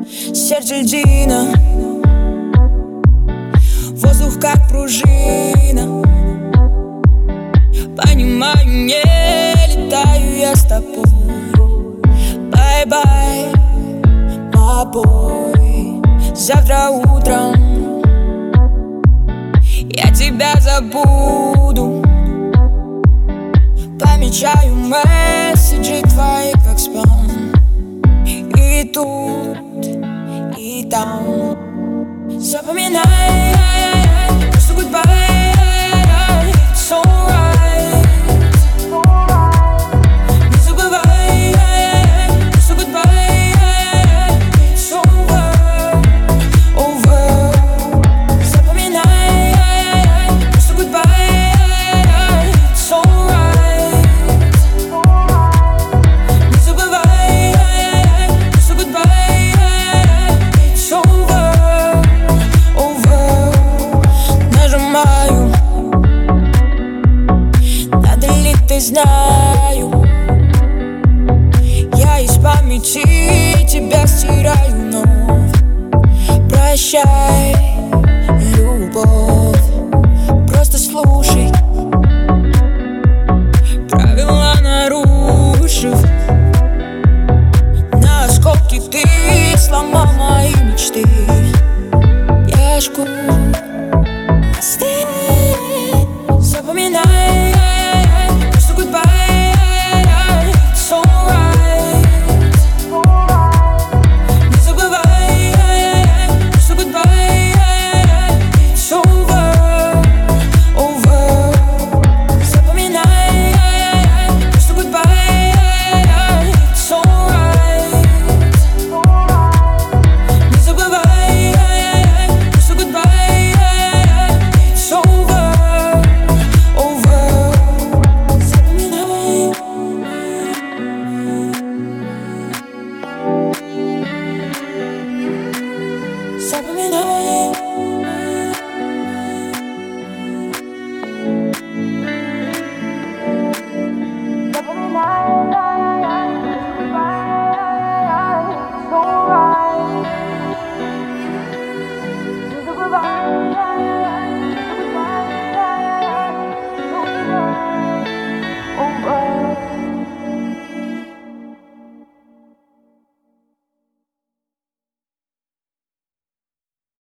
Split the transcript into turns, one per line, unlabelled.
Сердце льдина, воздух как пружина. Понимаю, не летаю я с тобой. Бай-бай, my boy. Завтра утром я тебя забуду. Помечаю месседжи твои как спам. И тут, и там. Запоминай, просто goodbye, it's alright. Не забывай, просто goodbye, it's over, over. Запоминай, просто goodbye, it's alright. Не забывай, просто goodbye, it's over, over. Нажимаю, надо ли ты знаю. Я из памяти тебя стираю вновь. Прощай, любовь, просто слушай. Правила нарушив, на осколки ты сломал мои мечты. Я жгу мосты.